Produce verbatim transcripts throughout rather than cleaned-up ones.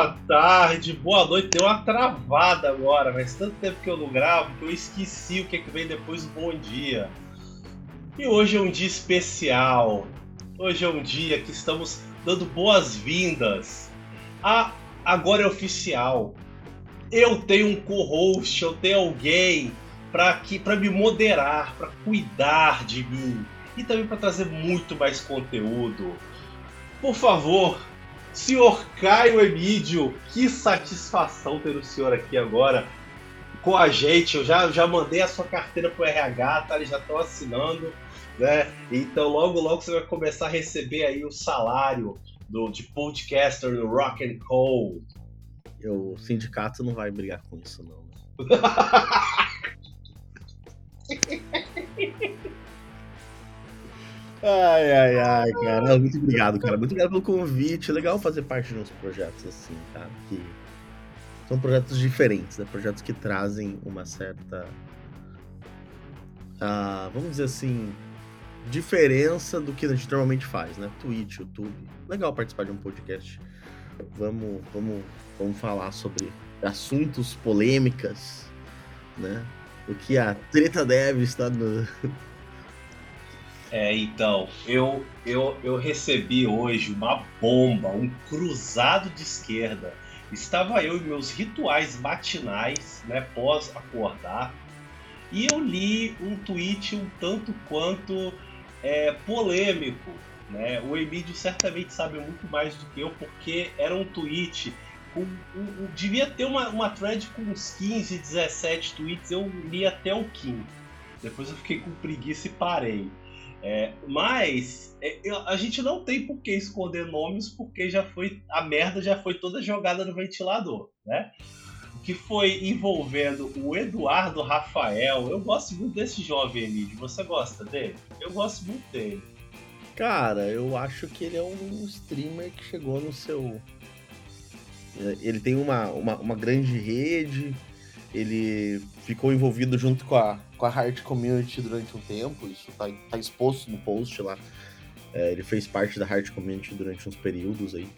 boa tarde, boa noite. Deu uma travada agora, mas tanto tempo que eu não gravo que eu esqueci o que, é que vem depois do bom dia. E hoje é um dia especial. Hoje é um dia que estamos dando boas-vindas. A Agora é oficial. Eu tenho um co-host, eu tenho alguém para para me moderar, para cuidar de mim e também para trazer muito mais conteúdo. Por favor, senhor Caio Emídio, que satisfação ter o senhor aqui agora com a gente. Eu já, já mandei a sua carteira pro R H, tá? Eles já estão assinando, né? Então logo logo você vai começar a receber aí o salário do, de podcaster no Rock and Roll. O sindicato não vai brigar com isso, não. Ai, ai, ai, cara. Muito obrigado, cara. Muito obrigado pelo convite. É legal fazer parte de uns projetos assim, cara. Que são projetos diferentes, né? Projetos que trazem uma certa, uh, vamos dizer assim, diferença do que a gente normalmente faz, né? Twitch, YouTube. Legal participar de um podcast. Vamos, vamos, vamos falar sobre assuntos polêmicas, né? O que a Treta Dev está no... É, então, eu, eu, eu recebi hoje uma bomba, um cruzado de esquerda. Estava eu em meus rituais matinais, né, pós acordar, e eu li um tweet um tanto quanto é, polêmico, né? O Emídio certamente sabe muito mais do que eu, porque era um tweet, com, um, um, devia ter uma, uma thread com uns quinze, dezessete tweets, eu li até o quinto. Depois eu fiquei com preguiça e parei. É, mas é, eu, a gente não tem por que esconder nomes, porque já foi, a merda já foi toda jogada no ventilador, né? O que foi envolvendo o Eduardo Rafael. Eu gosto muito desse jovem, Emílio. Você gosta dele? Eu gosto muito dele. Cara, eu acho que ele é um streamer que chegou no seu... Ele tem uma, uma, uma grande rede, ele ficou envolvido junto com a, com a Heart Community durante um tempo, isso tá, tá exposto no post lá. É, ele fez parte da Heart Community durante uns períodos aí.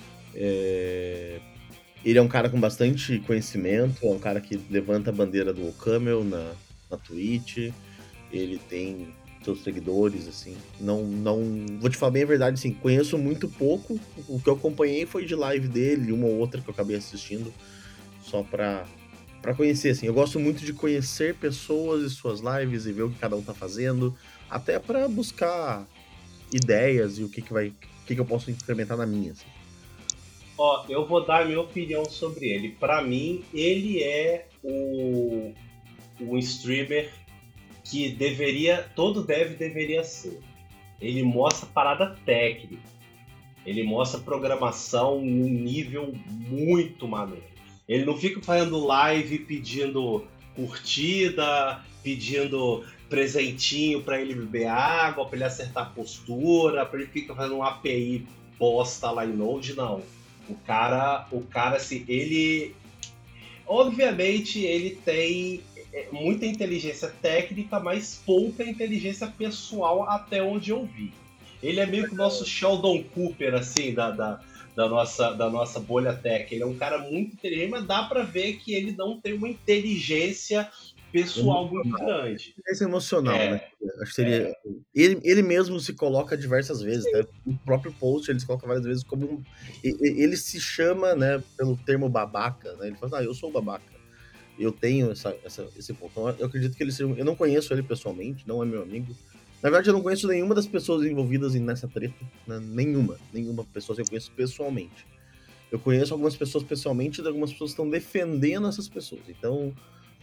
É... Ele é um cara com bastante conhecimento, é um cara que levanta a bandeira do Camel na, na Twitch, ele tem seus seguidores, assim. Não, não... Vou te falar bem a verdade, assim, conheço muito pouco, o que eu acompanhei foi de live dele, uma ou outra que eu acabei assistindo, só pra... Pra conhecer, assim, eu gosto muito de conhecer pessoas e suas lives e ver o que cada um tá fazendo, até pra buscar ideias e o que que vai, o que que eu posso implementar na minha, assim. Ó, eu vou dar a minha opinião sobre ele. Pra mim, ele é o, o streamer que deveria, todo dev deveria ser. Ele mostra parada técnica, ele mostra programação num nível muito maneiro. Ele não fica fazendo live pedindo curtida, pedindo presentinho para ele beber água, para ele acertar a postura, para ele ficar fazendo um A P I bosta lá em Node, não. O cara, o cara, assim, ele... Obviamente, ele tem muita inteligência técnica, mas pouca inteligência pessoal até onde eu vi. Ele é meio que o nosso Sheldon Cooper, assim, da... da Da nossa, da nossa bolha tech. Ele é um cara muito inteligente, mas dá pra ver que ele não tem uma inteligência pessoal muito grande. Inteligência emocional, é, né? Acho que seria. É. Ele, ele mesmo se coloca diversas vezes, né? No próprio post ele se coloca várias vezes como um. Ele se chama, né, pelo termo babaca, né? Ele fala, ah, eu sou babaca. Eu tenho essa, essa, esse ponto. Então, eu acredito que ele seja. Eu não conheço ele pessoalmente, não é meu amigo. Na verdade, eu não conheço nenhuma das pessoas envolvidas nessa treta. Né? Nenhuma. Nenhuma pessoa que eu conheço pessoalmente. Eu conheço algumas pessoas pessoalmente e algumas pessoas estão defendendo essas pessoas. Então,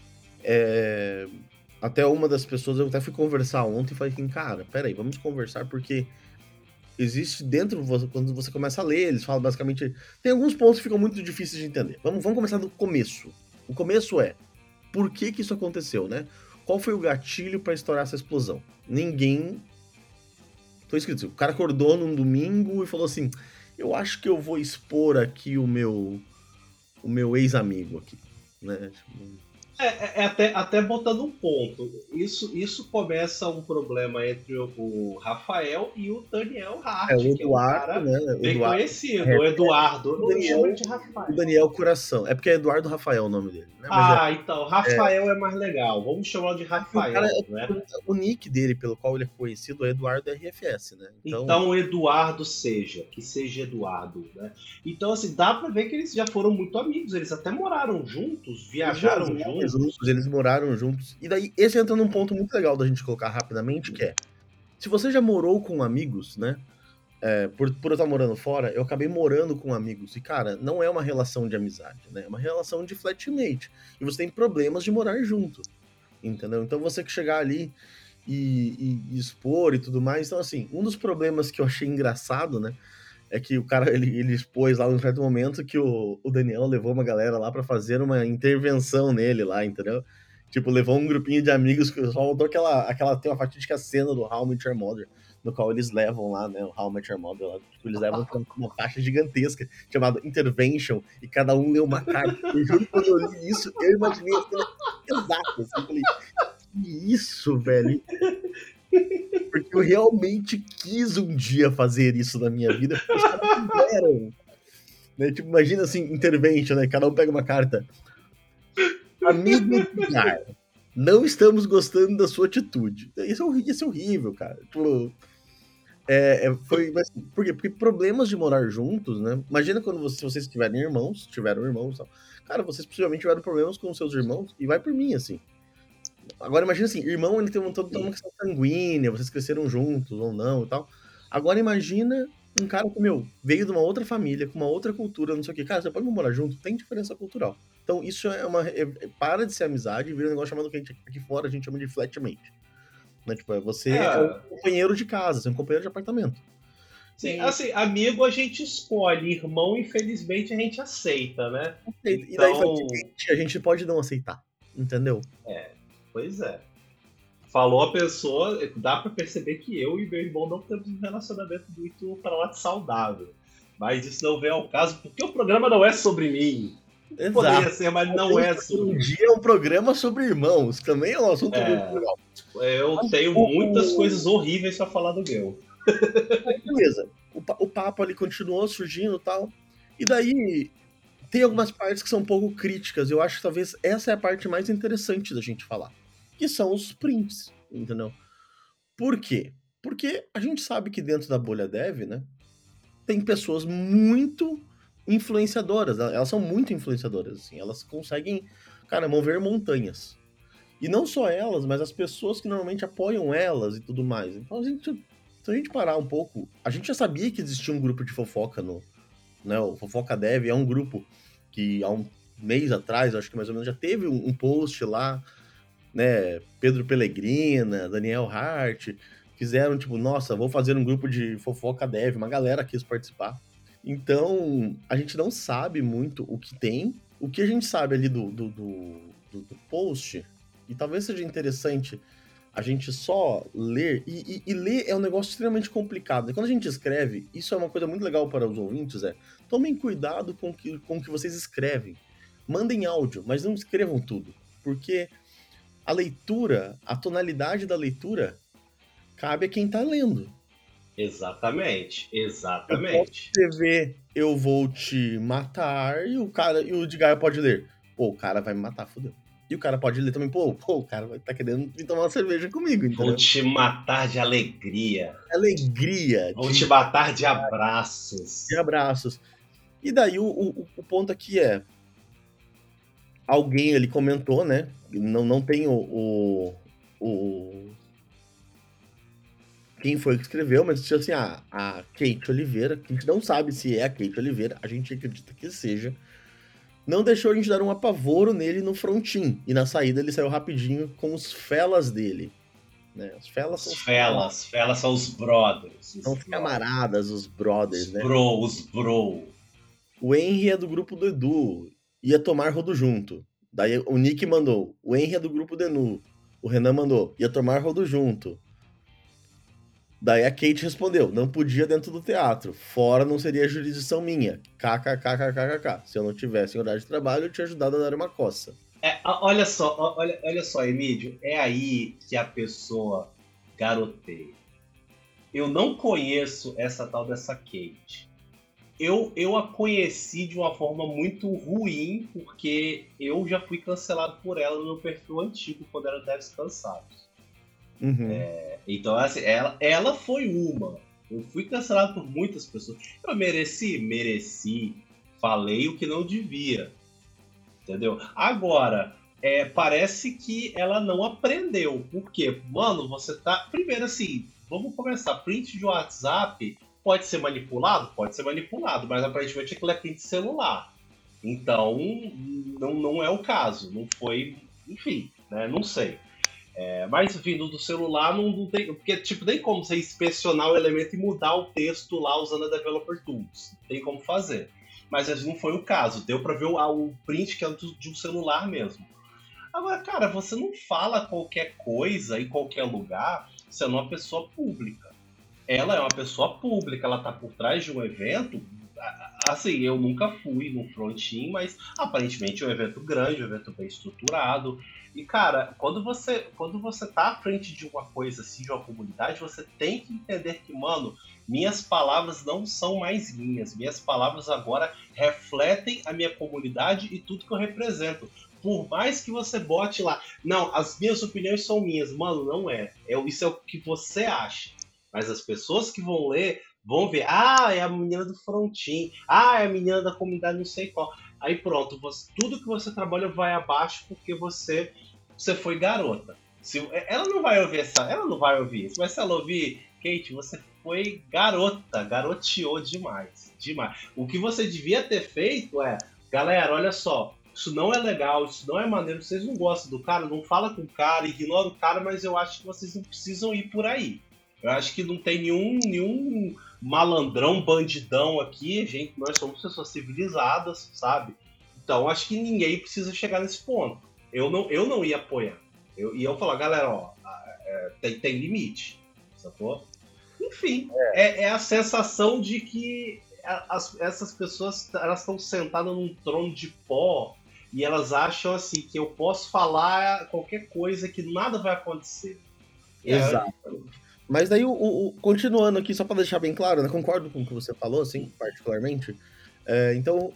é... até uma das pessoas, eu até fui conversar ontem e falei assim, cara, peraí, vamos conversar, porque existe dentro, quando você começa a ler, eles falam basicamente... Tem alguns pontos que ficam muito difíceis de entender. Vamos, vamos começar do começo. O começo é, por que que isso aconteceu, né? Qual foi o gatilho para estourar essa explosão? Ninguém... Tô escrito, o cara acordou num domingo e falou assim, eu acho que eu vou expor aqui o meu o meu ex-amigo aqui, né? É, é- é até, até botando um ponto. Isso, isso começa um problema entre o, o Rafael e o Daniel É, Hart, o que é um Eduardo, cara né? O bem Eduardo, conhecido. O Eduardo, eu o não me chamo ele Daniel, de o Rafael. Daniel Coração. É porque é Eduardo Rafael o nome dele, né? Mas é, Ah, então, Rafael é mais legal. Vamos chamar de é que o cara, Rafael, né? o nick dele, pelo qual ele é conhecido, é Eduardo R F S, né? Então, Então, Eduardo seja, que seja Eduardo, né? Então, assim, dá pra ver que eles já foram muito amigos. Eles até moraram juntos, eles viajaram viajaram juntos. juntos, eles moraram juntos. E daí, esse entra num ponto muito legal da gente colocar rapidamente, que é, se você já morou com amigos, né? É, por, por eu estar morando fora, eu acabei morando com amigos. E, cara, não é uma relação de amizade, né? É uma relação de flatmate. E você tem problemas de morar junto, entendeu? Então, você que chegar ali e, e, e expor e tudo mais. Então, assim, um dos problemas que eu achei engraçado, né? É que o cara, ele, ele expôs lá num certo momento que o, o Daniel levou uma galera lá pra fazer uma intervenção nele lá, entendeu? Tipo, levou um grupinho de amigos que só mandou aquela, aquela, tem uma fatídica cena do How I Met Your Mother, no qual eles levam lá, né, o How I Met Your Mother, lá, tipo, eles levam uma, uma faixa gigantesca chamada Intervention, e cada um lê uma carta. Eu juro que quando eu li isso, eu imaginei a cena exata, assim, eu falei, que isso, velho? Porque eu realmente quis um dia fazer isso na minha vida, porque os caras fizeram. Né? Tipo, imagina assim, intervention, né? Cada um pega uma carta. Amigo Edgar, não estamos gostando da sua atitude. Isso é horrível, isso é horrível, cara. Tipo, é, é, foi, mas, por quê? Porque problemas de morar juntos, né? Imagina quando você, vocês tiverem irmãos, tiveram irmãos e tal. Cara, vocês possivelmente tiveram problemas com seus irmãos, e vai por mim, assim. Agora imagina assim, irmão, ele tem um, toda uma questão sanguínea, vocês cresceram juntos ou não e tal. Agora imagina um cara que, meu, veio de uma outra família, com uma outra cultura, não sei o que. Cara, você pode morar junto, tem diferença cultural. Então isso é uma... É, é, para de ser amizade e vira um negócio chamado que a gente, aqui fora a gente chama de flatmate. Né? Tipo, é, você é um É, companheiro de casa, você é um companheiro de apartamento. sim, E, assim, amigo a gente escolhe, irmão, infelizmente, a gente aceita, né? e daí, Então, flatmate, a gente pode não aceitar, entendeu? é, pois é. Falou a pessoa, dá pra perceber que eu e meu irmão não temos um relacionamento muito pra lá de saudável. Mas isso não vem ao caso, porque o programa não é sobre mim. Poderia Exato. ser, mas não é Um sobre mim. dia é um programa sobre irmãos, que também é um assunto muito É, legal. eu tenho O, muitas o- coisas horríveis pra falar do meu. beleza. O, pa- o papo ali continuou surgindo e tal. E daí tem algumas partes que são um pouco críticas. Eu acho que talvez essa é a parte mais interessante da gente falar. Que são os prints, entendeu? Por quê? Porque a gente sabe que dentro da bolha dev, né, tem pessoas muito influenciadoras. Elas são muito influenciadoras, assim. Elas conseguem, cara, mover montanhas. E não só elas, mas as pessoas que normalmente apoiam elas e tudo mais. Então a gente, se a gente parar um pouco, a gente já sabia que existia um grupo de fofoca no, né, o Fofoca Dev é um grupo que há um mês atrás, acho que mais ou menos, já teve um, um post lá, né, Pedro Pellegrina, Daniel Hart, fizeram tipo, nossa, vou fazer um grupo de Fofoca Dev, uma galera quis participar. Então, a gente não sabe muito o que tem, o que a gente sabe ali do, do, do, do, do post, e talvez seja interessante a gente só ler, e, e, e ler é um negócio extremamente complicado. E quando a gente escreve, isso é uma coisa muito legal para os ouvintes, é tomem cuidado com que, o com o que vocês escrevem. Mandem áudio, mas não escrevam tudo. Porque a leitura, a tonalidade da leitura, cabe a quem está lendo. Exatamente, Eu posso exatamente. escrever, eu vou te matar, e o cara, e o Edgar pode ler. Pô, o cara vai me matar, fodeu. E o cara pode ler também, pô, pô, o cara vai estar tá querendo vir tomar uma cerveja comigo, Vou entendeu? te matar de alegria. Alegria Vou te de, matar de de abraços. abraços. E daí o, o, o ponto aqui é, alguém ali comentou, né? Não, não tem o, o, o- quem foi que escreveu, mas disse assim, ah, a Kate Oliveira, que a gente não sabe se é a Kate Oliveira, a gente acredita que seja, não deixou a gente dar um apavoro nele no frontin. E na saída ele saiu rapidinho com os felas dele. Né? Os felas são Os os camaradas, felas, felas são os brothers. são Os os brothers. camaradas, os Os brothers, né? bro, os bro. O Henry é do grupo do Edu, ia tomar rodo junto. Daí o Nick mandou, o Henry é do grupo do Edu. O Renan mandou, ia tomar rodo junto. Daí a Kate respondeu, não podia dentro do teatro. Fora não seria jurisdição minha. KKKKKK. Se eu não tivesse em horário de trabalho, eu tinha ajudado a dar uma coça. É, a- olha só, ó, olha, olha só, Emílio, é aí que a pessoa garoteia. Eu não conheço essa tal dessa Kate. Eu, eu a conheci de uma forma muito ruim, porque eu já fui cancelado por ela no meu perfil antigo, quando era Devs Cansados. Uhum. Então, assim, ela, ela foi uma. Eu fui cancelado por muitas pessoas. Eu mereci? Mereci. Falei o que não devia. Entendeu? Agora, é, parece que ela não aprendeu. Por quê? Mano, você tá. Primeiro, assim, vamos começar. Print de WhatsApp pode ser manipulado? Pode ser manipulado, mas aparentemente aquilo é print de celular. Então, não, não é o caso. Não foi. Enfim, né? Não sei. É, mas vindo do celular, não, não tem. Porque, tipo, nem como você inspecionar o elemento e mudar o texto lá usando a Developer Tools. Tem como fazer. Mas esse não foi o caso. Deu pra ver o, o print que é do, de um celular mesmo. Agora, cara, você não fala qualquer coisa em qualquer lugar sendo uma pessoa pública. Ela é uma pessoa pública, ela tá por trás de um evento. Assim, eu nunca fui no front-end, mas aparentemente é um evento grande, um evento bem estruturado. E, cara, quando você, quando você tá à frente de uma coisa assim, de uma comunidade, você tem que entender que, mano, minhas palavras não são mais minhas. Minhas palavras agora refletem a minha comunidade e tudo que eu represento. Por mais que você bote lá, não, as minhas opiniões são minhas. Mano, não é. é isso é o que você acha. Mas as pessoas que vão ler vão ver, ah, é a menina do frontin, ah, é a menina da comunidade não sei qual. Aí pronto, você, tudo que você trabalha vai abaixo porque você, você foi garota. Se, ela não vai ouvir essa, ela não vai ouvir isso, mas se ela ouvir, Kate, você foi garota, garoteou demais, demais. O que você devia ter feito é, galera, olha só, isso não é legal, isso não é maneiro, vocês não gostam do cara, não fala com o cara, ignora o cara, mas eu acho que vocês não precisam ir por aí. Eu acho que não tem nenhum, nenhum malandrão, bandidão aqui, gente, nós somos pessoas civilizadas, sabe? Então acho que ninguém precisa chegar nesse ponto. Eu não, eu não ia apoiar. Eu ia falar, galera, ó, é, tem, tem limite, sacou? Enfim, é, é a sensação de que as, essas pessoas elas estão sentadas num trono de pó e elas acham assim que eu posso falar qualquer coisa que nada vai acontecer. E é, Exato. Mas daí, o, o- o- continuando aqui, só para deixar bem claro, né? Concordo com o que você falou, assim, particularmente. É, então,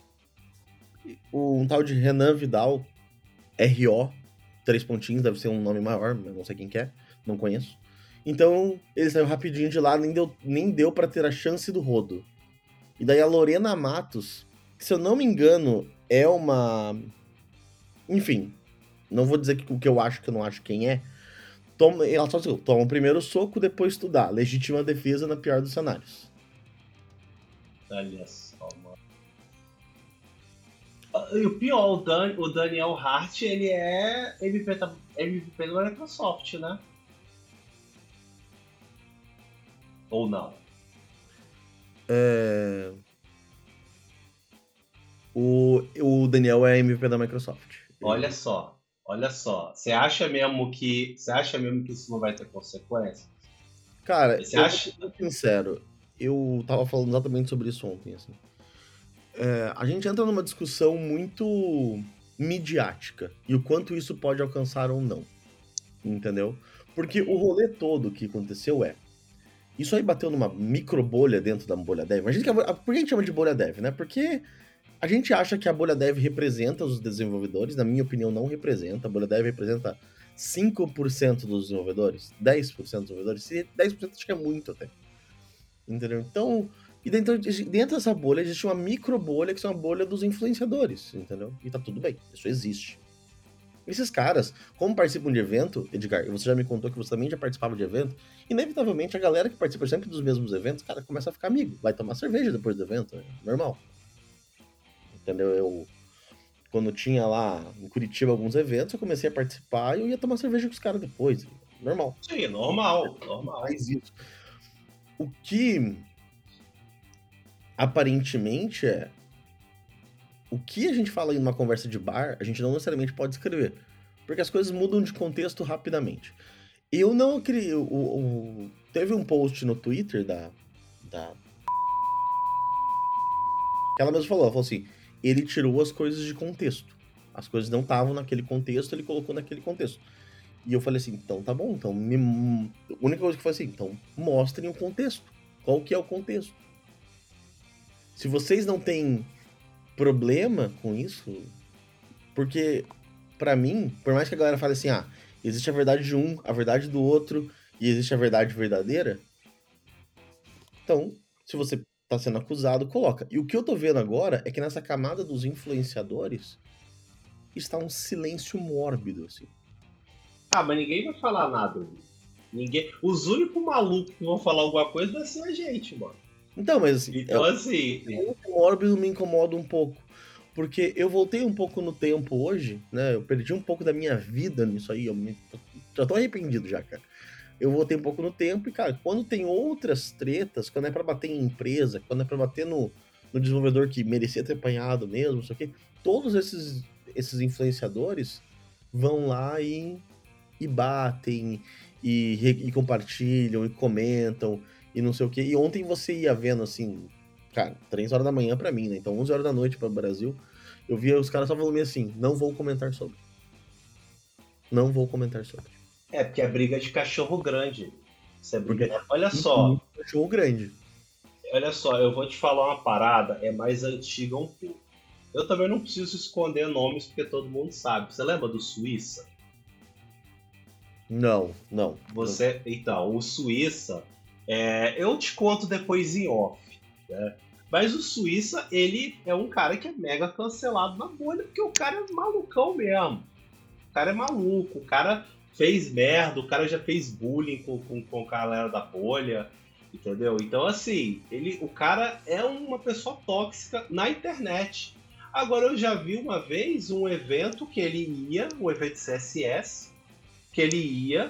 o- um tal de Renan Vidal, R O, três pontinhos, deve ser um nome maior, mas não sei quem que é, não conheço. Então, ele saiu rapidinho de lá, nem deu, nem deu para ter a chance do rodo. E daí a Lorena Matos, que se eu não me engano, é uma. Enfim, não vou dizer que- o que eu acho, que eu não acho quem é. Toma, ela só disse, toma o primeiro soco, depois estudar. Legítima defesa na pior dos cenários. olha só, mano. E o pior, o, Dan, o Daniel Hart, ele é M V P, da- M V P da Microsoft, né? Ou não? É, O, o Daniel é M V P da Microsoft. Olha Ele- só, olha só. Você acha mesmo que, você acha mesmo que isso não vai ter consequência? Cara, Você eu vou acha? ser muito sincero. Eu tava falando exatamente sobre isso ontem, assim. É, a gente entra numa discussão muito midiática e o quanto isso pode alcançar ou não, entendeu? Porque o rolê todo que aconteceu é, isso aí bateu numa micro bolha dentro da bolha dev. Imagina que a, bolha- por que a gente chama de bolha dev, né? Porque a gente acha que a bolha dev representa os desenvolvedores, na minha opinião não representa. A bolha dev representa cinco por cento dos desenvolvedores, dez por cento dos desenvolvedores, se dez por cento acho que é muito até. Entendeu? Então, e dentro, dentro dessa bolha existe uma micro bolha que são a bolha dos influenciadores, entendeu? E tá tudo bem, isso existe. Esses caras, como participam de evento, Edgar, você já me contou que você também já participava de evento, inevitavelmente a galera que participa sempre dos mesmos eventos, cara, começa a ficar amigo, vai tomar cerveja depois do evento, é normal. Entendeu? Eu, quando tinha lá em Curitiba alguns eventos, eu comecei a participar e eu ia tomar cerveja com os caras depois, normal. Sim, normal, normal. Faz isso. O que aparentemente é o que a gente fala em uma conversa de bar, a gente não necessariamente pode escrever. Porque as coisas mudam de contexto rapidamente. Eu não criei. O, o- teve um post no Twitter da, da. Que ela mesma falou, ela falou assim: ele tirou as coisas de contexto. As coisas não estavam naquele contexto, ele colocou naquele contexto. E eu falei assim, então tá bom, então me... a única coisa que eu falei assim, então mostrem o contexto. Qual que é o contexto? Se vocês não têm problema com isso, porque pra mim, por mais que a galera fale assim, ah, existe a verdade de um, a verdade do outro, e existe a verdade verdadeira, então, se você tá sendo acusado, coloca. E o que eu tô vendo agora é que nessa camada dos influenciadores está um silêncio mórbido, assim. Ah, mas ninguém vai falar nada. Ninguém... Os únicos malucos que vão falar alguma coisa vai ser a gente, mano. Então, mas assim, Então, é, assim. o mórbido me incomoda um pouco. Porque eu voltei um pouco no tempo hoje, né? Eu perdi um pouco da minha vida nisso aí. Eu me, já tô arrependido já, cara. Eu voltei um pouco no tempo e, cara, quando tem outras tretas, quando é pra bater em empresa, quando é pra bater no, no desenvolvedor que merecia ter apanhado mesmo, isso aqui, todos esses, esses influenciadores vão lá e, e batem, e, e compartilham, e comentam, e não sei o quê. E ontem você ia vendo, assim, cara, três horas da manhã pra mim, né? Então onze horas da noite para o Brasil, eu via os caras só falando assim, não vou comentar sobre. Não vou comentar sobre. É, porque é briga de cachorro grande. Isso é Porque briga. Olha um só, cachorro grande. olha só, eu vou te falar uma parada, é mais antiga um pouco. Eu também não preciso esconder nomes porque todo mundo sabe. Você lembra do Suíça? Não, não. Você, então, o Suíça, é, eu te conto depois em off, né? Mas o Suíça, ele é um cara que é mega cancelado na bolha, porque o cara é malucão mesmo. O cara é maluco, o cara fez merda, o cara já fez bullying com, com, com a galera da bolha, entendeu? Então, assim, ele, o cara é uma pessoa tóxica na internet. Agora, eu já vi uma vez um evento que ele ia, um evento de C S S, que ele ia,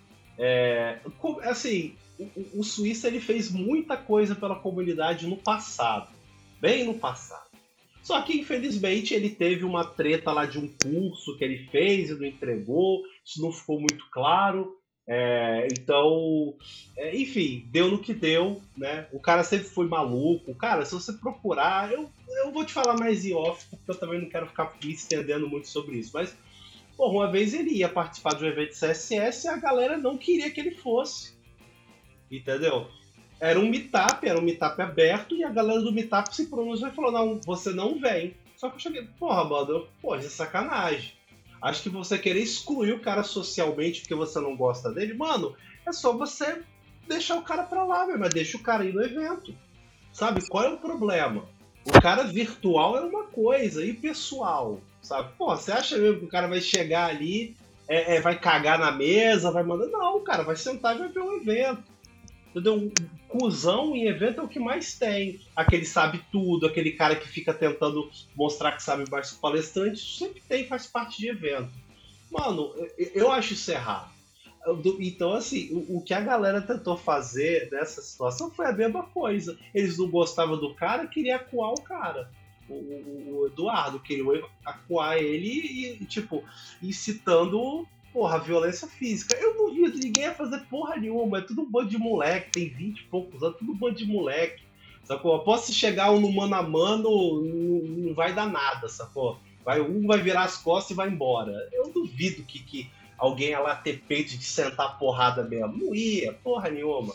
é, assim, o, o Suíça ele fez muita coisa pela comunidade no passado, bem no passado. Só que, infelizmente, ele teve uma treta lá de um curso que ele fez e não entregou, isso não ficou muito claro. É, então, é, enfim, deu no que deu, né? O cara sempre foi maluco. Cara, se você procurar, eu, eu vou te falar mais em off, porque eu também não quero ficar me estendendo muito sobre isso. Mas, porra, uma vez ele ia participar de um evento de C S S e a galera não queria que ele fosse. Entendeu? Era um meetup, era um meetup aberto, e a galera do meetup se pronunciou e falou, não, você não vem. Só que eu cheguei, porra, mano, porra, isso é sacanagem. Acho que você querer excluir o cara socialmente porque você não gosta dele, mano, é só você deixar o cara pra lá, mas deixa o cara ir no evento. Sabe, qual é o problema? O cara virtual é uma coisa, e pessoal, sabe? Pô, você acha mesmo que o cara vai chegar ali, é, é, vai cagar na mesa, vai mandar... Não, o cara vai sentar e vai ver o evento. Entendeu? Um cuzão em evento é o que mais tem. Aquele sabe tudo, aquele cara que fica tentando mostrar que sabe mais que o palestrante, sempre tem, faz parte de evento. Mano, eu acho isso errado. Então, assim, o, que a galera tentou fazer nessa situação foi a mesma coisa. Eles não gostavam do cara, queriam acuar o cara. O, o, o Eduardo queria acuar ele e, tipo, incitando, porra, violência física. Eu não vi ninguém a fazer porra nenhuma. É tudo um bando de moleque, tem vinte e poucos anos, tudo um bando de moleque. Sacou? Posso chegar um no mano a mano, não, não vai dar nada, sacou? Vai, um vai virar as costas e vai embora. Eu duvido que, que alguém ia lá ter peito de sentar porrada mesmo. Não ia, porra nenhuma.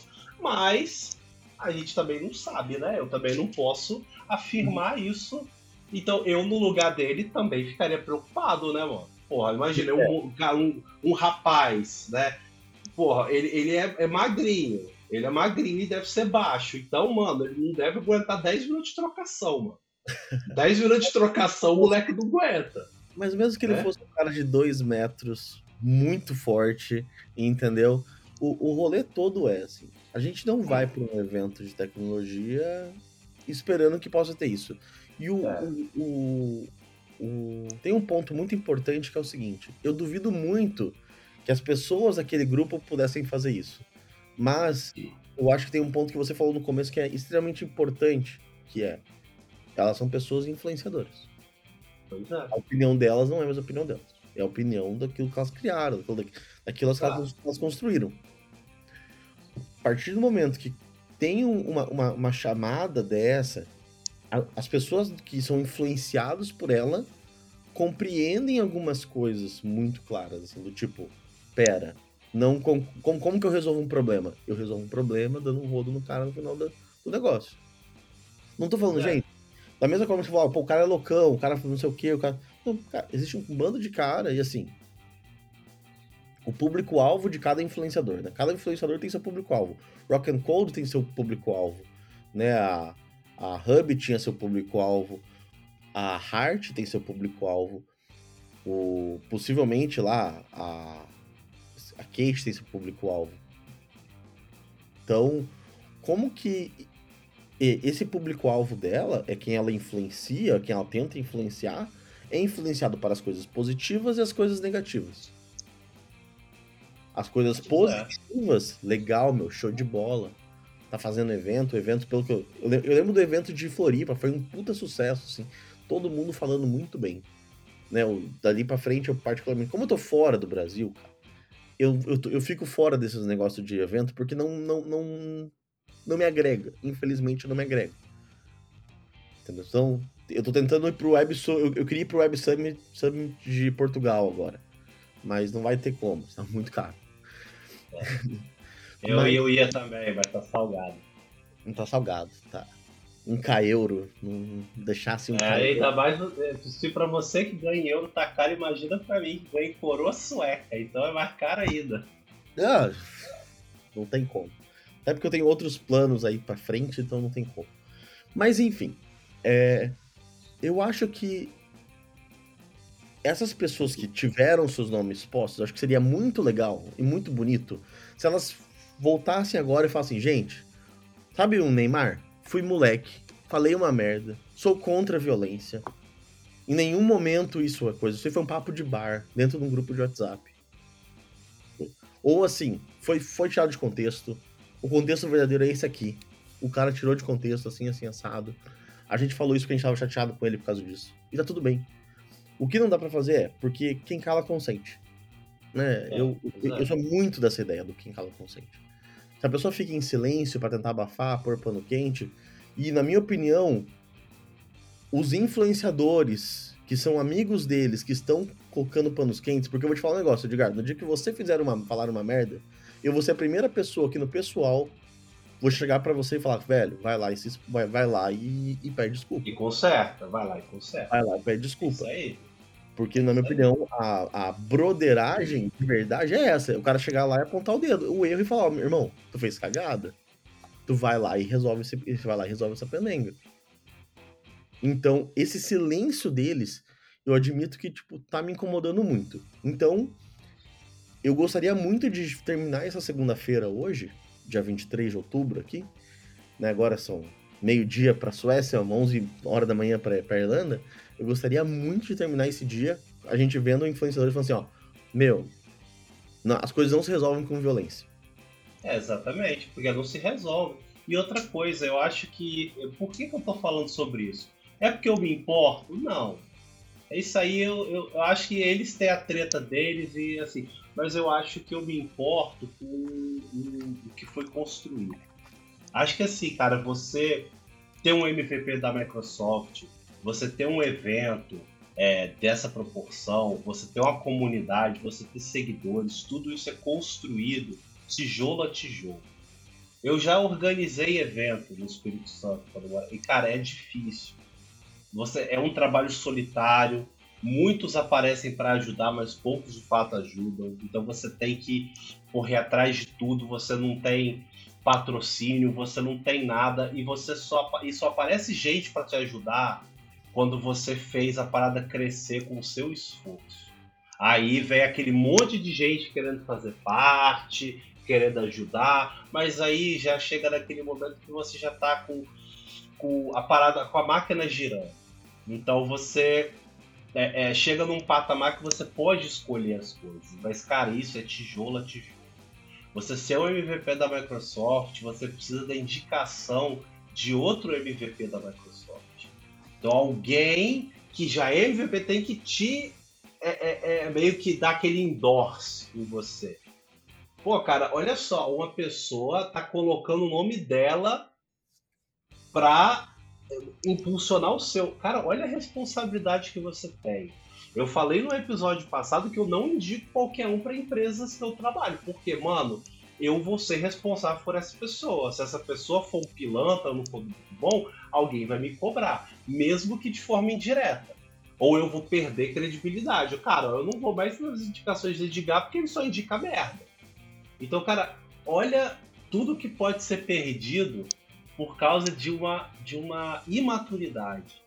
Mas a gente também não sabe, né? Eu também não posso afirmar isso. Então eu, no lugar dele, também ficaria preocupado, né, mano? Porra, imagina, um, um, um rapaz, né? Porra, ele, ele é, é magrinho. Ele é magrinho e deve ser baixo. Então, mano, ele não deve aguentar dez minutos de trocação, mano. dez minutos de trocação, o moleque não aguenta. Mas mesmo que ele é? fosse um cara de dois metros, muito forte, entendeu? O, o rolê todo é assim. A gente não vai para um evento de tecnologia esperando que possa ter isso. E o, é. o, o, o, tem um ponto muito importante que é o seguinte. Eu duvido muito que as pessoas daquele grupo pudessem fazer isso. Mas eu acho que tem um ponto que você falou no começo que é extremamente importante, que é elas são pessoas influenciadoras. Pois é. A opinião delas não é mais a opinião delas. É a opinião daquilo que elas criaram, daquilo que elas, elas construíram. A partir do momento que tem uma, uma, uma chamada dessa, a, as pessoas que são influenciadas por ela compreendem algumas coisas muito claras, assim, do tipo, pera, não, com, com- como que eu resolvo um problema? Eu resolvo um problema dando um rodo no cara no final da- do negócio. Não tô falando, Exato. gente, da mesma forma que você fala, pô, o cara é loucão, o cara não sei o quê, o cara... Não, cara, existe um bando de cara e assim, o público-alvo de cada influenciador, né? Cada influenciador tem seu público-alvo. Rock and Cold tem seu público-alvo, né? A, a Hub tinha seu público-alvo, a Heart tem seu público-alvo, o, possivelmente lá a, a Kate tem seu público-alvo. Então, como que e- esse público-alvo dela é quem ela influencia, quem ela tenta influenciar, é influenciado para as coisas positivas e as coisas negativas. As coisas Exato. positivas, legal, meu, show de bola. Tá fazendo evento, evento pelo que eu. Eu le- eu lembro do evento de Floripa, foi um puta sucesso, assim. Todo mundo falando muito bem. Né? Eu- dali pra frente, eu particularmente. Como eu tô fora do Brasil, cara, eu, eu, tô- eu fico fora desses negócios de evento porque não, não, não, não me agrega. Infelizmente, não me agrega. Entendeu? Então, eu tô tentando ir pro Web Su- eu, eu queria ir pro Web Summit, Summit de Portugal agora. Mas não vai ter como, tá muito caro. Eu, Mas eu ia também, mas tá salgado. não tá salgado, tá? Um K euro, não deixasse um É, K euro. ainda mais é, se pra você que ganha em euro tá caro, imagina pra mim que ganha em coroa sueca, então é mais caro ainda. Ah, não tem como. Até porque eu tenho outros planos aí pra frente, então não tem como. Mas enfim, é, eu acho que essas pessoas que tiveram seus nomes postos, eu acho que seria muito legal e muito bonito se elas voltassem agora e falassem, gente, sabe o Neymar? Fui moleque, falei uma merda, sou contra a violência. Em nenhum momento isso é coisa. Isso aí foi um papo de bar dentro de um grupo de WhatsApp. Ou assim, foi, foi tirado de contexto. O contexto verdadeiro é esse aqui. O cara tirou de contexto, assim, assim, assado. A gente falou isso porque a gente tava chateado com ele por causa disso. E tá tudo bem. O que não dá pra fazer é, porque quem cala consente. Né? É, Eu, eu exato. sou muito dessa ideia do quem cala consente. Se a pessoa fica em silêncio pra tentar abafar, pôr pano quente, e na minha opinião, os influenciadores que são amigos deles, que estão colocando panos quentes, porque eu vou te falar um negócio, Edgar, no dia que você fizer uma, falar uma merda, eu vou ser a primeira pessoa aqui no pessoal, vou chegar pra você e falar, velho, vai lá e, se, vai, vai lá e, e pede desculpa. E conserta, vai lá e conserta. Vai lá e pede É isso desculpa. aí. Porque, É na minha isso aí. opinião, a, a broderagem de verdade é essa. O cara chegar lá e apontar o dedo, o erro e falar, ó, meu irmão, tu fez cagada. Tu vai lá e resolve esse, vai lá e resolve essa pendenga. Então, esse silêncio deles, eu admito que, tipo, tá me incomodando muito. Então, eu gostaria muito de terminar essa segunda-feira hoje, dia vinte e três de outubro aqui, né? Agora são meio-dia pra Suécia, onze horas da manhã pra, pra Irlanda. Eu gostaria muito de terminar esse dia a gente vendo o influenciador falando assim, ó, meu, não, as coisas não se resolvem com violência. É, exatamente, porque não se resolve. E outra coisa, eu acho que. Por que, que eu tô falando sobre isso? É porque eu me importo? Não. É isso aí, eu, eu, eu acho que eles têm a treta deles e assim. Mas eu acho que eu me importo com o, o que foi construído. Acho que assim, cara, você ter um M V P da Microsoft, você ter um evento é, dessa proporção, você ter uma comunidade, você ter seguidores, tudo isso é construído tijolo a tijolo. Eu já organizei evento no Espírito Santo e, cara, é difícil. Você é um trabalho solitário. Muitos aparecem para ajudar, mas poucos de fato ajudam. Então você tem que correr atrás de tudo. Você não tem patrocínio, você não tem nada e você só e só aparece gente para te ajudar quando você fez a parada crescer com o seu esforço. Aí vem aquele monte de gente querendo fazer parte, querendo ajudar, mas aí já chega naquele momento que você já está com, com a parada, com a máquina girando. Então você é, é, chega num patamar que você pode escolher as coisas, mas cara, isso é tijolo a tijolo. Você ser o M V P da Microsoft, você precisa da indicação de outro M V P da Microsoft. Então alguém que já é M V P tem que te é, é, é, meio que dar aquele endorse em você. Pô, cara, olha só, uma pessoa tá colocando o nome dela pra impulsionar o seu. Cara, olha a responsabilidade que você tem. Eu falei no episódio passado que eu não indico qualquer um para empresas que eu trabalho, porque, mano, eu vou ser responsável por essa pessoa. Se essa pessoa for um pilantra, não for muito bom, alguém vai me cobrar, mesmo que de forma indireta. Ou eu vou perder credibilidade. Cara, eu não vou mais nas indicações de Edgar porque ele só indica merda. Então, cara, olha tudo que pode ser perdido por causa de uma, de uma imaturidade.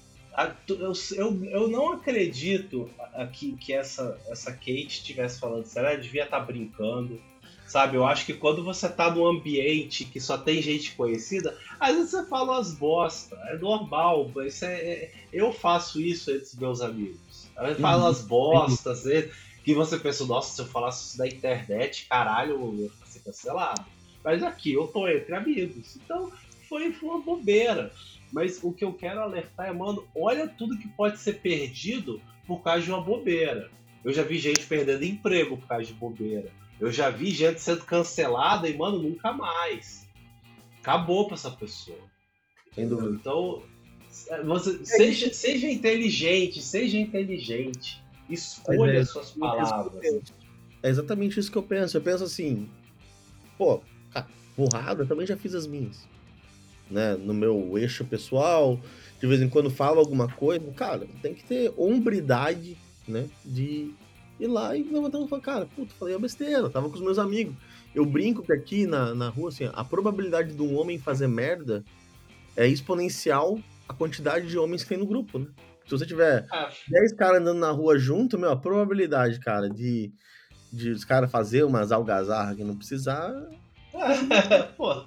Eu, eu, eu não acredito que, que essa, essa Kate estivesse falando sério, ela devia estar brincando, sabe? Eu acho que quando você tá num ambiente que só tem gente conhecida, às vezes você fala umas bosta, é normal, isso é, é, eu faço isso entre os meus amigos. Eu falo umas bostas, que você pensa, nossa, se eu falasse isso na internet, caralho, eu ia ser cancelado. Mas aqui eu tô entre amigos, então foi, foi uma bobeira. Mas o que eu quero alertar é, mano, olha tudo que pode ser perdido por causa de uma bobeira. Eu já vi gente perdendo emprego por causa de bobeira. Eu já vi gente sendo cancelada e, mano, nunca mais. Acabou pra essa pessoa. Entendeu? Então, você, seja, seja inteligente, seja inteligente. Escolha é, suas palavras. É exatamente isso que eu penso. Eu penso assim, pô, cara, burrada, eu também já fiz as minhas. Né, no meu eixo pessoal, de vez em quando falo alguma coisa, cara, tem que ter hombridade, né, de ir lá e levantar e falar, cara, puta, falei a besteira, tava com os meus amigos. Eu brinco que aqui na, na rua, assim, a probabilidade de um homem fazer merda é exponencial a quantidade de homens que tem no grupo, né? Se você tiver dez caras andando na rua junto, meu, a probabilidade, cara, de, de os caras fazer umas algazarras que não precisar... Pô...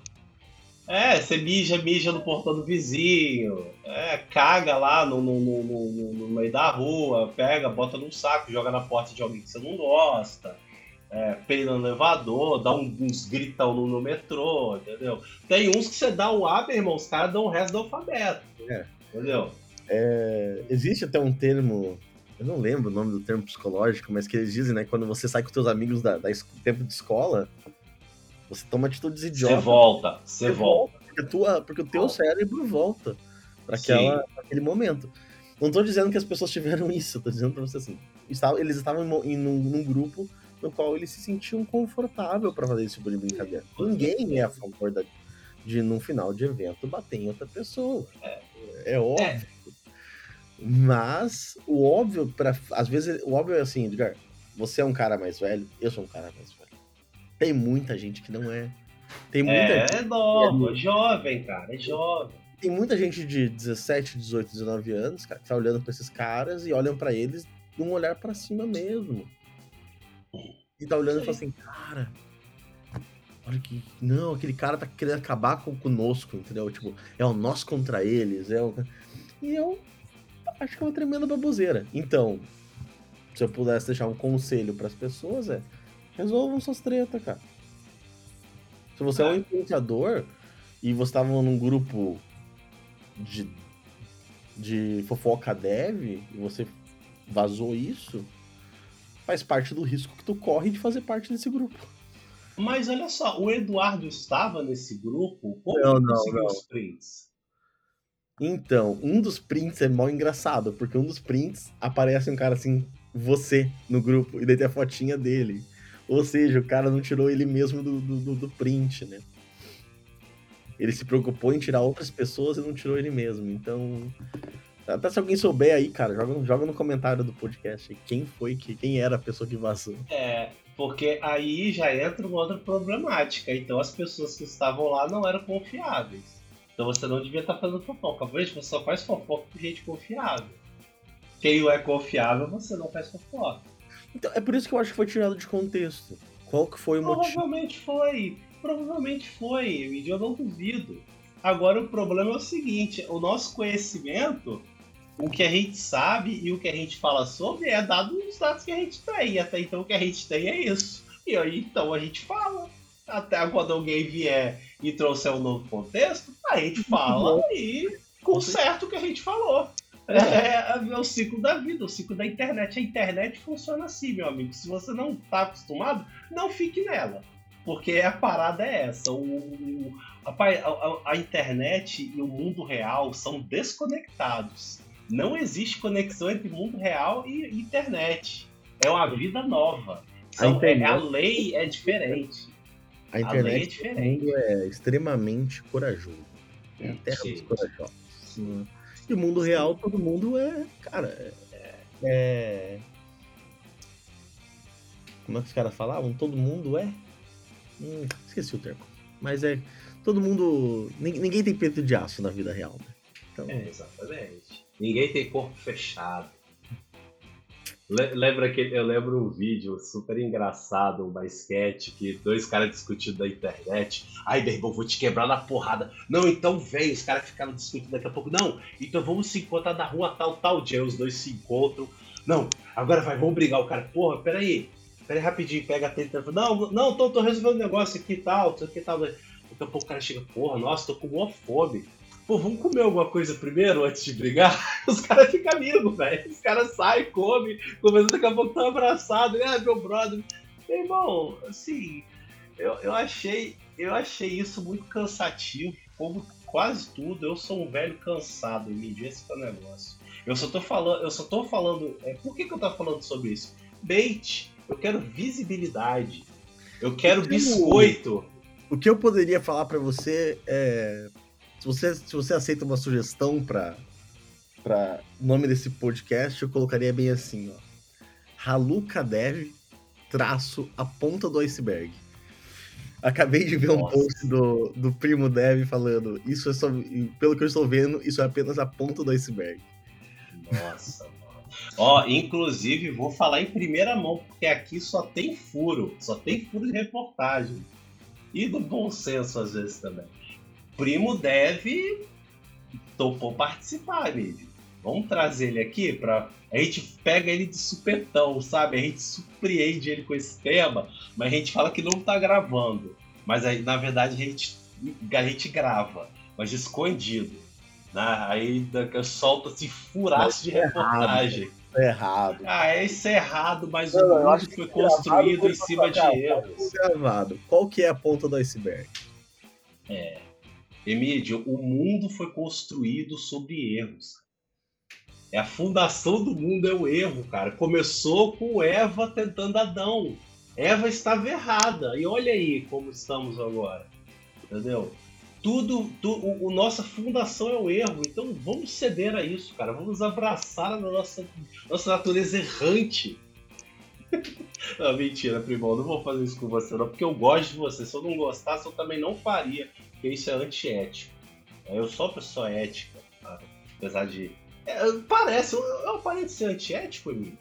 É, você mija, mija no portão do vizinho, é, caga lá no, no, no, no, no meio da rua, pega, bota num saco, joga na porta de alguém que você não gosta, é, peida no elevador, dá um, uns gritão no, no metrô, entendeu? Tem uns que você dá o A, meu irmão, os caras dão o resto do alfabeto, é. Entendeu? É, existe até um termo, eu não lembro o nome do termo psicológico, mas que eles dizem, né, quando você sai com seus amigos da, da tempo de escola, você toma atitudes idiotas. Você volta, você volta. volta. Porque, tua, porque o teu volta. cérebro volta para aquele momento. Não tô dizendo que as pessoas tiveram isso, tô dizendo pra você assim, estavam, eles estavam em, em, num, num grupo no qual eles se sentiam confortável para fazer esse tipo de brincadeira. Sim, ninguém é a favor da, de, num final de evento, bater em outra pessoa. É, é óbvio. É. Mas o óbvio, pra, às vezes, o óbvio é assim, Edgar, você é um cara mais velho, eu sou um cara mais velho. Tem muita gente que não é. Tem muita é, gente é novo, é jovem, cara, é jovem. Tem muita gente de dezessete, dezoito, dezenove anos, cara, que tá olhando pra esses caras e olham pra eles de um olhar pra cima mesmo. E tá olhando e fala assim, cara, olha que... Não, aquele cara tá querendo acabar com, conosco, entendeu? Tipo, é o nós contra eles, é o... E eu acho que é uma tremenda baboseira. Então, se eu pudesse deixar um conselho pras pessoas, é... Resolvam suas tretas, cara. Se você é, é um influenciador e você tava num grupo de, de fofoca dev e você vazou isso, faz parte do risco que tu corre de fazer parte desse grupo. Mas olha só, o Eduardo estava nesse grupo? Como não, ele não, conseguiu não. os prints? Então, um dos prints é mal engraçado, porque um dos prints aparece um cara assim, você, no grupo, e daí tem a fotinha dele. Ou seja, o cara não tirou ele mesmo do, do, do print, né? Ele se preocupou em tirar outras pessoas e não tirou ele mesmo. Então, até se alguém souber aí, cara, joga, joga no comentário do podcast quem foi, que, quem era a pessoa que vazou. É, porque aí já entra uma outra problemática. Então as pessoas que estavam lá não eram confiáveis. Então você não devia estar fazendo fofoca. Veja, você só faz fofoca com gente confiável. Quem não é confiável, você não faz fofoca. Então, é por isso que eu acho que foi tirado de contexto. Qual que foi o motivo? Provavelmente foi. Provavelmente foi. Eu não duvido. Agora o problema é o seguinte. O nosso conhecimento, o que a gente sabe e o que a gente fala sobre é dado nos dados que a gente tem. E até então o que a gente tem é isso. E aí então a gente fala. Até quando alguém vier e trouxer um novo contexto, a gente fala e conserta o que a gente falou. É, é o ciclo da vida, o ciclo da internet. A internet funciona assim, meu amigo. Se você não tá acostumado, não fique nela. Porque a parada é essa. O, o, a, a, a internet e o mundo real são desconectados. Não existe conexão entre mundo real e internet. É uma vida nova. São, A internet- é, a lei é diferente. A A lei é internet do diferente. mundo é extremamente corajoso. É a terra dos Sim. corajosos. né? E o mundo Sim. real, todo mundo é. Cara, é. é- Como é que os caras falavam? Todo mundo é. Hum, esqueci o termo. Mas é. Todo mundo. nin- Ninguém tem peito de aço na vida real. Né? Então, É, exatamente. Ninguém tem corpo fechado. Le- Lembra que eu lembro um vídeo super engraçado, um basquete, que dois caras discutindo na internet. Ai, meu irmão, vou te quebrar na porrada. Não, então vem, os caras ficaram discutindo daqui a pouco. Não, então vamos se encontrar na rua tal, tal dia. Os dois se encontram. Não, agora vai, vamos brigar. O cara, porra, peraí. Peraí rapidinho, pega a teta. Não, não, tô, tô resolvendo um negócio aqui e tal, isso aqui e tal. Daqui a pouco o cara chega, porra, nossa, tô com uma fome. Pô, vamos comer alguma coisa primeiro antes de brigar? Os caras ficam amigos, velho. Os caras saem, comem, começam daqui a pouco tão abraçados. Ah, meu brother. Meu irmão, assim, eu, eu achei eu achei isso muito cansativo, como quase tudo. Eu sou um velho cansado, e me diz esse que é o negócio. Eu só tô falando, eu só tô falando. É, por que, que eu tô falando sobre isso? Bait, eu quero visibilidade. Eu quero Como- biscoito. o que eu poderia falar pra você é. Se você, se você aceita uma sugestão pra, pra nome desse podcast, eu colocaria bem assim, ó. Haluca Dev traço a ponta do iceberg. Acabei de ver um Nossa. post do, do primo Dev falando, isso é só, e pelo que eu estou vendo, isso é apenas a ponta do iceberg. Nossa, mano. Ó, inclusive, vou falar em primeira mão, porque aqui só tem furo. Só tem furo de reportagem. E do bom senso, às vezes, também. Primo deve topou participar, amigo. Vamos trazer ele aqui pra. A gente pega ele de supetão, sabe? A gente surpreende ele com esse tema, mas a gente fala que não tá gravando. Mas aí, na verdade, a gente, a gente grava, mas escondido. Né? Aí da- solta-se furaço de reportagem. É errado. Ah, é isso é errado, mas Não, o eu acho mundo que foi gravado construído foi em pra cima de trocar, erros. Gravado. Qual que é a ponta do iceberg? Emílio, o mundo foi construído sobre erros. É a fundação do mundo é o erro, cara. Começou com Eva tentando Adão. Eva estava errada. E olha aí como estamos agora. Entendeu? Tudo, tu, o, o nossa fundação é o erro. Então vamos ceder a isso, cara. Vamos abraçar a nossa, nossa natureza errante. Não, mentira, primão. Não vou fazer isso com você, não, porque eu gosto de você. Se eu não gostasse, eu também não faria. Porque isso é antiético. Eu sou uma pessoa ética, cara. Apesar de. É, parece, eu, eu pareço ser antiético, Emílio.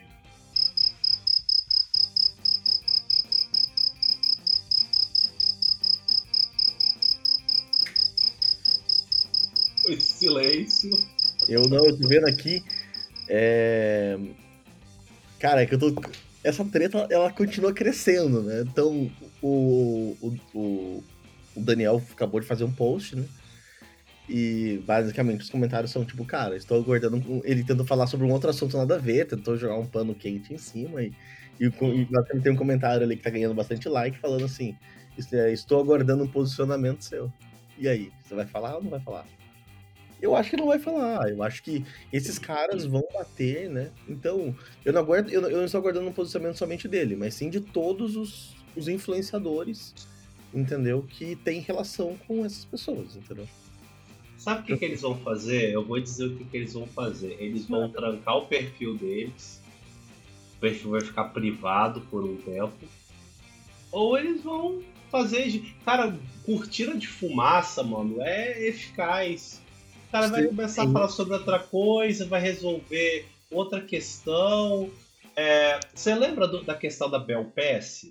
Esse silêncio. Eu não, eu tô vendo aqui. É... Cara, é que eu tô. Essa treta, ela continua crescendo, né? Então, o, o, o, o Daniel acabou de fazer um post, né? E basicamente os comentários são tipo, cara, estou aguardando. um- Ele tentou falar sobre um outro assunto nada a ver, tentou jogar um pano quente em cima. E, e, o- e basicamente tem um comentário ali que tá ganhando bastante like falando assim: "Est- é, estou aguardando um posicionamento seu. E aí, você vai falar ou não vai falar? Eu acho que não vai falar. Eu acho que esses caras vão bater, né? Então, eu não aguardo, eu não, eu não estou aguardando um posicionamento somente dele, mas sim de todos os, os influenciadores, entendeu? Que tem relação com essas pessoas, entendeu? Sabe o que, que eles vão fazer? Eu vou dizer o que, que eles vão fazer. Eles vão trancar o perfil deles. O perfil vai ficar privado por um tempo. Ou eles vão fazer. de- Cara, cortina de fumaça, mano, é eficaz. O cara vai Sim. começar a falar sobre outra coisa, vai resolver outra questão. É, você lembra do- da questão da Bel Pass?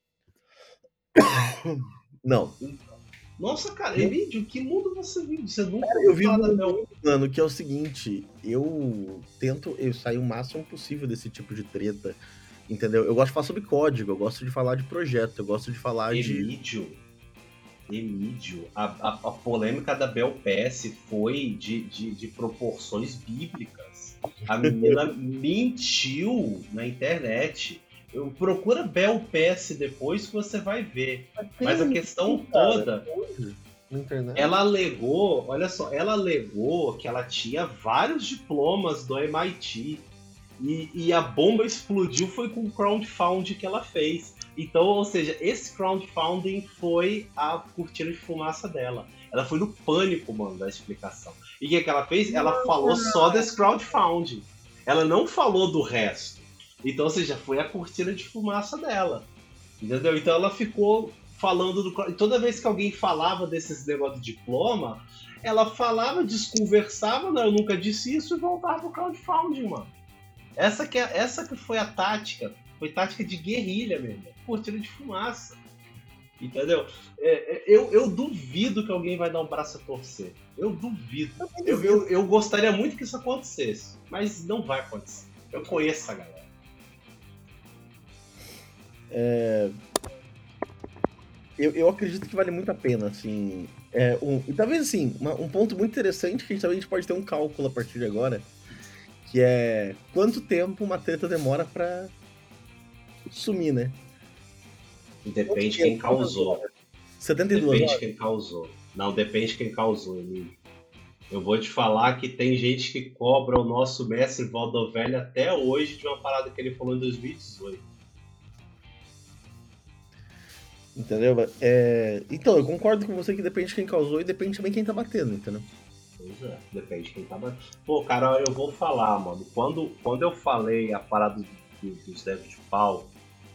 Não. Nossa, cara, Emílio, que mundo você vive? Você nunca Eu ouviu vi falar da um Bel mano, que é o seguinte, eu tento eu sair o máximo possível desse tipo de treta, entendeu? Eu gosto de falar sobre código, eu gosto de falar de projeto, eu gosto de falar de... Emílio? Emílio, a, a, a polêmica da Bel Pass foi de, de, de proporções bíblicas. A menina mentiu na internet. Eu, procura Bel Pass depois que você vai ver. Mas a questão toda. na internet. Ela alegou, olha só, ela alegou que ela tinha vários diplomas do M I T e, e a bomba explodiu foi com o crowdfunding que ela fez. Então, ou seja, esse crowdfunding foi a cortina de fumaça dela. Ela foi no pânico, mano, da explicação. E o que, que ela fez? Ela falou só desse crowdfunding. Ela não falou do resto. Então, ou seja, foi a cortina de fumaça dela. Entendeu? Então ela ficou falando do... Toda vez que alguém falava desses negócios de diploma, ela falava, desconversava, não, eu nunca disse isso, e voltava pro crowdfunding, mano. Essa que, é, essa que foi a tática. Foi tática de guerrilha mesmo. Cortina de fumaça. Entendeu? É, é, eu, eu duvido que alguém vai dar um braço a torcer. Eu duvido. Eu, eu, eu gostaria muito que isso acontecesse. Mas não vai acontecer. Eu conheço essa galera. É... Eu, eu acredito que vale muito a pena, assim. É, um, e talvez, assim, uma, um ponto muito interessante que a gente, talvez a gente pode ter um cálculo a partir de agora, que é quanto tempo uma treta demora pra sumir, né? Depende de quem causou. setenta e duas Depende de horas? quem causou. Não, depende de quem causou, Emílio. Eu vou te falar que tem gente que cobra o nosso mestre Valdovelli até hoje de uma parada que ele falou em dois mil e dezoito. Entendeu? É... Então, eu concordo com você que depende de quem causou e depende também de quem tá batendo, entendeu? Pois é, depende de quem tá batendo. Pô, cara, eu vou falar, mano. Quando, quando eu falei a parada do, do, dos devs de pau,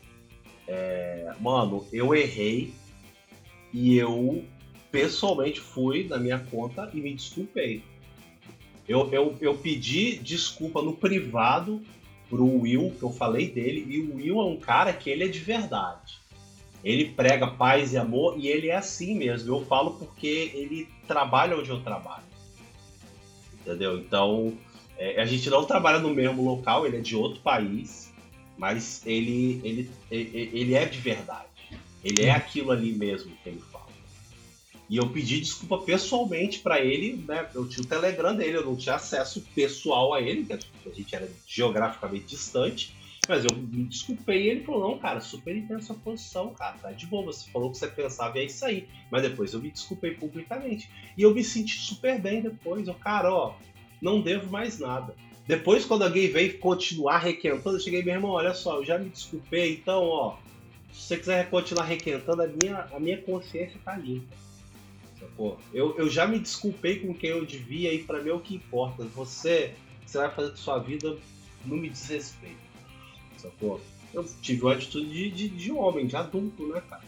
é, mano, eu errei e eu pessoalmente fui na minha conta e me desculpei. Eu, eu, eu pedi desculpa no privado pro Will, que eu falei dele, e o Will é um cara que ele é de verdade. Ele prega paz e amor e ele é assim mesmo. Eu falo porque ele trabalha onde eu trabalho. Entendeu? Então, é, a gente não trabalha no mesmo local, ele é de outro país, mas ele, ele, ele, ele é de verdade. Ele é aquilo ali mesmo que ele fala. E eu pedi desculpa pessoalmente pra ele, né? Eu tinha o Telegram dele, eu não tinha acesso pessoal a ele, porque a gente era geograficamente distante. Mas eu me desculpei e ele falou, não, cara, super entendo a sua posição, cara, tá de boa, você falou o que você pensava e é isso aí. Mas depois eu me desculpei publicamente. E eu me senti super bem depois, eu, cara, ó, não devo mais nada. Depois, quando alguém veio continuar requentando, eu cheguei, meu irmão, olha só, eu já me desculpei, então, ó, se você quiser continuar requentando, a minha, a minha consciência tá limpa. Sacou? Eu, eu já me desculpei com quem eu devia e pra mim é o que importa. Você, você vai fazer da sua vida, não me diz respeito. Sacou? Eu tive uma atitude de, de, de homem, de adulto, né, cara?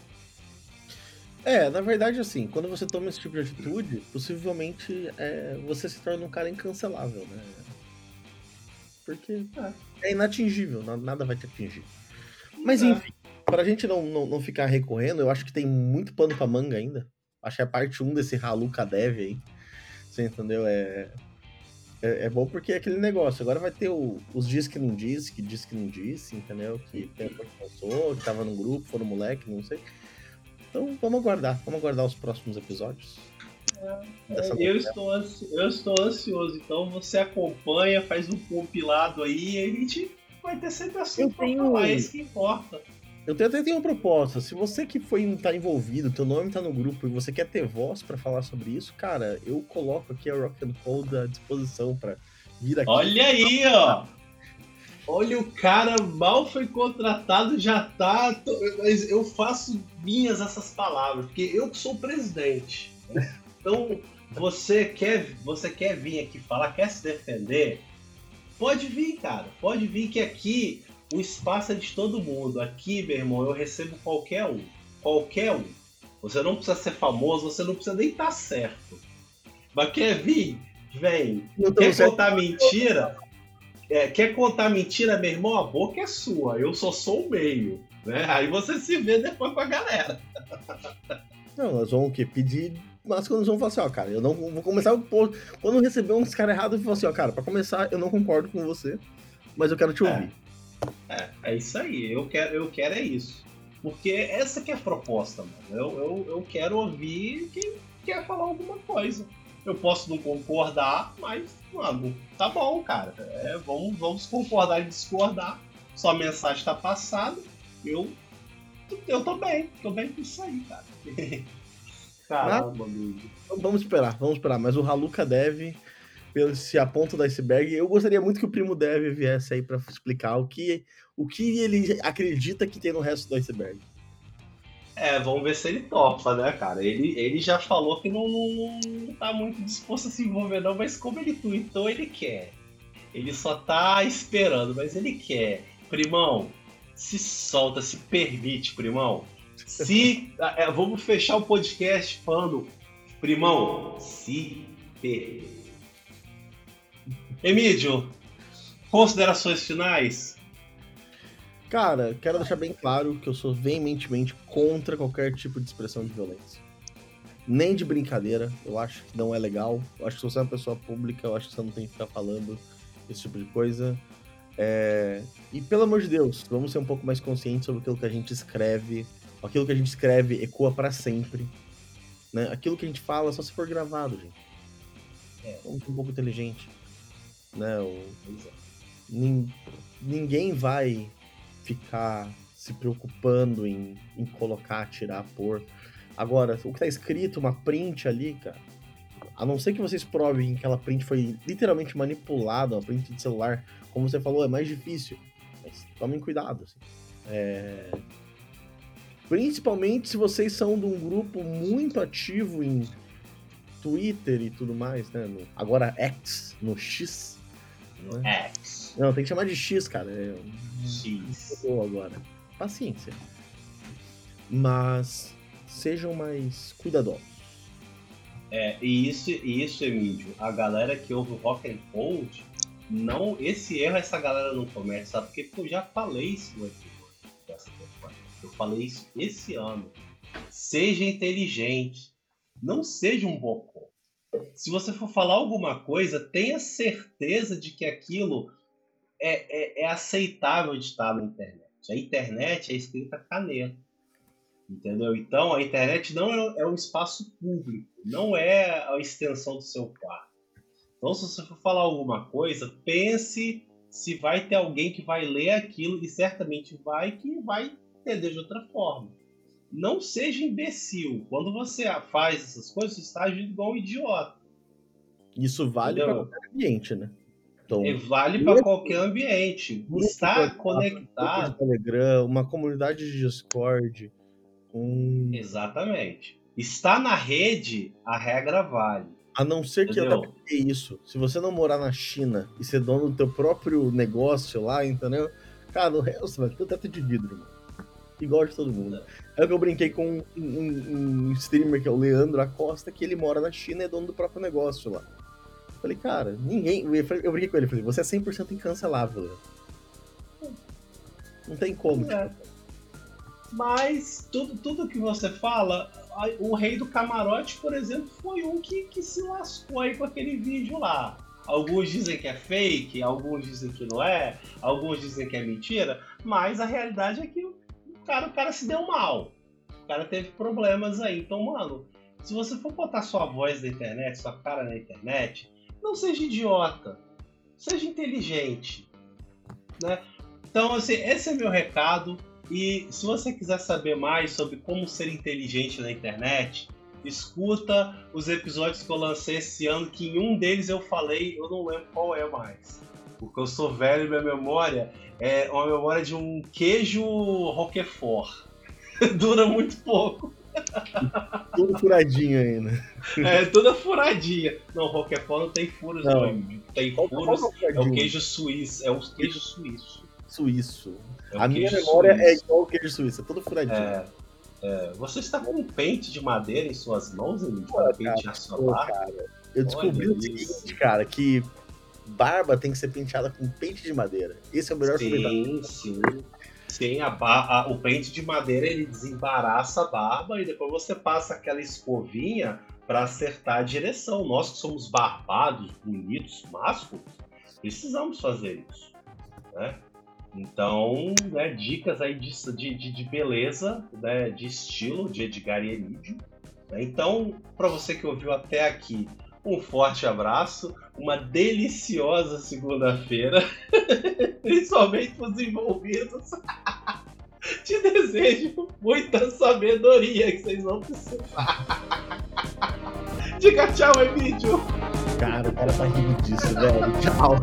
É, na verdade, assim, quando você toma esse tipo de atitude, possivelmente é, você se torna um cara incancelável, né? Porque é, é inatingível, nada vai te atingir. Mas É. enfim, pra gente não, não, não ficar recorrendo, eu acho que tem muito pano pra manga ainda. Acho que é a parte um desse Haluca Dev aí. Você entendeu? É, é, é bom porque é aquele negócio. Agora vai ter o, os dias que não disse, que disse que não disse, entendeu? Que pensou que passou, que tava no grupo, foram moleque, não sei. Então vamos aguardar, vamos aguardar os próximos episódios. É, eu, estou ansi... eu estou ansioso, então você acompanha, faz um compilado aí e a gente vai ter sempre assunto pra tenho... falar, é isso que importa. Eu até tenho uma proposta, se você que foi tá envolvido, teu nome tá no grupo e você quer ter voz pra falar sobre isso, cara, eu coloco aqui a Rock and Cold à disposição pra vir aqui. Olha aí, ó! Olha, o cara mal foi contratado, já tá... Mas eu faço minhas essas palavras, porque eu que sou o presidente. Né? Então, você quer, você quer vir aqui falar, quer se defender? Pode vir, cara. Pode vir que aqui o espaço é de todo mundo. Aqui, meu irmão, eu recebo qualquer um. Qualquer um. Você não precisa ser famoso, você não precisa nem estar certo. Mas quer vir? Vem. Quer contar mentira? É, quer contar mentira, meu irmão? A boca é sua. Eu só sou o meio. Né? Aí você se vê depois com a galera. Não, nós vamos o quê? Pedir... Mas quando nós vamos falar assim, ó, cara, eu não vou começar... Quando eu receber uns caras errados, eu vou falar assim, ó, cara, pra começar, eu não concordo com você, mas eu quero te ouvir. É, é, é isso aí. Eu quero, eu quero é isso. Porque essa que é a proposta, mano. Eu, eu, eu quero ouvir quem quer falar alguma coisa. Eu posso não concordar, mas, mano, tá bom, cara. É, vamos, vamos concordar e discordar. Sua mensagem tá passada. Eu, eu tô bem. Tô bem com isso aí, cara. Caramba, amigo. Vamos esperar, vamos esperar. Mas o Haluka Dev, esse a ponta do iceberg, eu gostaria muito que o Primo Dev viesse aí pra explicar o que, o que ele acredita que tem no resto do iceberg. É, vamos ver se ele topa, né, cara? Ele, ele já falou que não, não, não tá muito disposto a se envolver, não, mas como ele tweetou, ele quer. Ele só tá esperando, mas ele quer. Primão, se solta, se permite, primão. Se. É, vamos fechar o podcast falando. Primão, se permite. Emílio, considerações finais? Cara, quero deixar bem claro que eu sou veementemente contra qualquer tipo de expressão de violência. Nem de brincadeira, eu acho que não é legal. Eu acho que se você é uma pessoa pública, eu acho que você não tem que ficar falando esse tipo de coisa. É... E pelo amor de Deus, vamos ser um pouco mais conscientes sobre aquilo que a gente escreve. Aquilo que a gente escreve ecoa pra sempre. Né? Aquilo que a gente fala só se for gravado, gente. É, vamos ser um pouco inteligente. Né? O... Nin... Ninguém vai ficar se preocupando em, em colocar, tirar, pôr. Agora, o que tá escrito, uma print ali, cara, a não ser que vocês provem que aquela print foi literalmente manipulada, uma print de celular, como você falou, é mais difícil. Mas tomem cuidado, assim. É... Principalmente se vocês são de um grupo muito ativo em Twitter e tudo mais, né? No... Agora X, no X. Né? X. Não, tem que chamar de X, cara. É... X. Agora. Paciência. Mas sejam mais cuidadosos. É, e isso, e isso, Emílio, a galera que ouve o Rock and Cold, não, esse erro essa galera não comete, sabe? Porque eu já falei isso no episódio dessa temporada. Eu falei isso esse ano. Seja inteligente. Não seja um bocó. Se você for falar alguma coisa, tenha certeza de que aquilo é, é, é aceitável de estar na internet. A internet é escrita a caneta. Entendeu? Então, a internet não é, é um espaço público. Não é a extensão do seu quarto. Então, se você for falar alguma coisa, pense se vai ter alguém que vai ler aquilo, e certamente vai, que vai entender de outra forma. Não seja imbecil. Quando você faz essas coisas, você está agindo igual um idiota. Isso vale para qualquer ambiente, né? Então, é, vale para qualquer ambiente. Está conectado. Um Telegram, uma comunidade de Discord. Um... Exatamente. Está na rede, a regra vale. A não ser que eu até isso. Se você não morar na China e ser dono do teu próprio negócio lá, entendeu? Cara, no resto, vai ter teto de vidro, mano. Igual de todo mundo. É o que eu brinquei com um, um, um streamer que é o Leandro Acosta, que ele mora na China e é dono do próprio negócio lá. Eu falei, cara, ninguém... Eu brinquei com ele, falei, você é cem por cento incancelável, Leandro. Não tem como. É. Mas tudo, tudo que você fala, o Rei do Camarote, por exemplo, foi um que, que se lascou aí com aquele vídeo lá. Alguns dizem que é fake, alguns dizem que não é, alguns dizem que é mentira, mas a realidade é que o cara, o cara se deu mal. O cara teve problemas aí. Então, mano, se você for botar sua voz na internet, sua cara na internet, não seja idiota. Seja inteligente. Né? Então, assim, esse é meu recado. E se você quiser saber mais sobre como ser inteligente na internet, escuta os episódios que eu lancei esse ano, que em um deles eu falei, eu não lembro qual é mais. Porque eu sou velho e minha memória é uma memória de um queijo Roquefort. Dura muito pouco. Tudo furadinho ainda. É, toda furadinha. Não, Roquefort não tem furos, não. não. Tem furos, é o queijo suíço. É o queijo suíço. Suíço. É a minha memória suíço. É igual o queijo suíço, é todo furadinho. É, é. Você está com um pente de madeira em suas mãos, Emílio? Para pentear sua barba? Eu descobri Olha o seguinte, isso. cara, que barba tem que ser penteada com pente de madeira. Esse é o melhor Sim, sim. Sim, a bar... a, o pente de madeira ele desembaraça a barba e depois você passa aquela escovinha para acertar a direção. Nós que somos barbados, bonitos, másculos, precisamos fazer isso, né? Então, né, dicas aí de, de, de beleza, né, de estilo, de Edgar e Emílio. Né? Então, para você que ouviu até aqui, um forte abraço, uma deliciosa segunda-feira, principalmente para os envolvidos. Te desejo muita sabedoria que vocês vão precisar. Diga tchau, Emílio. Cara, o cara tá rindo disso, velho. Tchau.